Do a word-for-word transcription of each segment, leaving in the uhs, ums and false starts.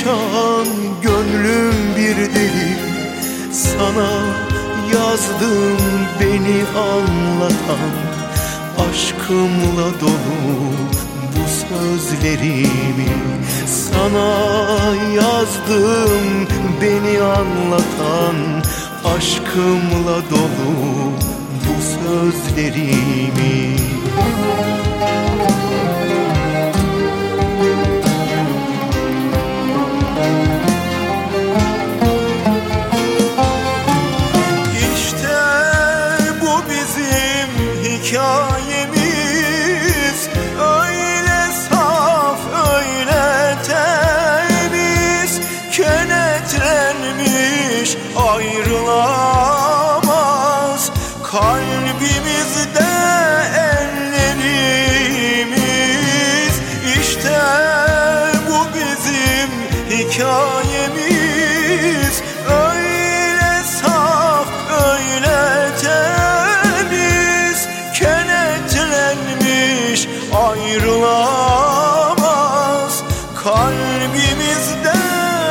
perişan gönlüm bir deli. Sana yazdım beni anlatan, aşkımla dolu bu sözlerimi. Sana yazdım beni anlatan, aşkımla dolu bu sözlerimi. İşte bu bizim hikayemiz, öyle saf, öyle temiz, kenetlenmiş ayrılamaz kalbimizde ellerimiz. İşte bu bizim hikayemiz, öyle saf, öyle temiz, kenetlenmiş ayrılamaz kalbimizde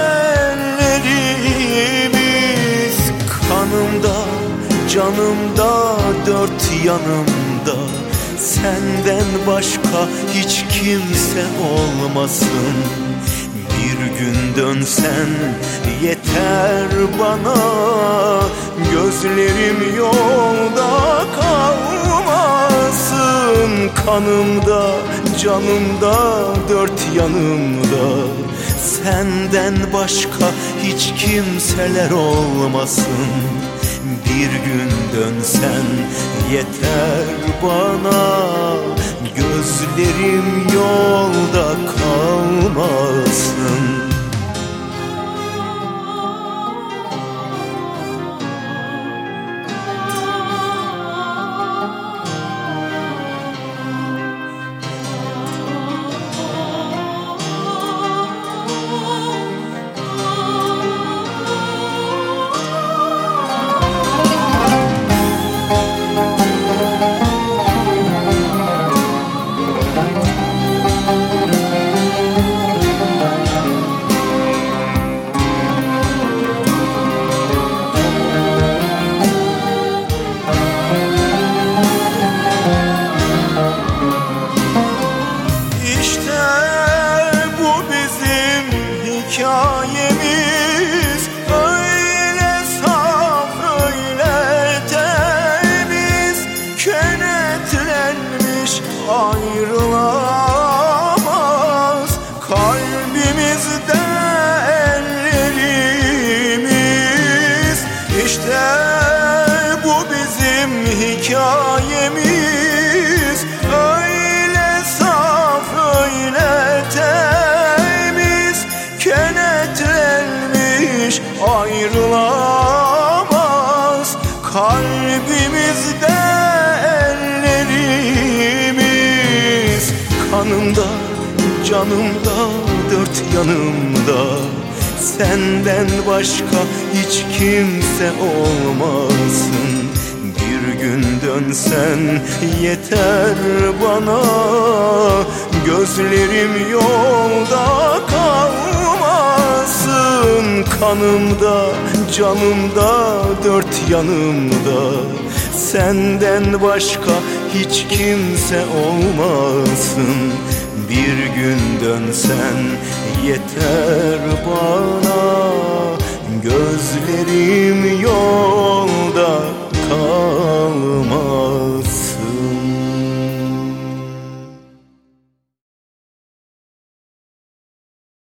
ellerimiz. Kanımda, canımda, dört yanımda senden başka hiç kimse olmasın. Bir gün dönsen yeter bana, gözlerim yolda kalmasın. Kanımda, canımda, dört yanımda senden başka hiç kimseler olmasın. Bir gün dönsen yeter bana, gözlerim yolda kalmasın. Hikayemiz öyle saf, öyle temiz, kenetlenmiş ayrılamaz kalbimizde ellerimiz. İşte bu bizim hikayemiz, öyle saf, öyle temiz, kenetlenmiş ayrılamaz kalbimizde ellerimiz. Kanımda, canımda, dört yanımda senden başka hiç kimse olmasın. Bir gün dönsen yeter bana, gözlerim yolda kalmasın. Kanımda, canımda, dört yanımda senden başka hiç kimse olmasın. Bir gün dönsen yeter bana, gözlerim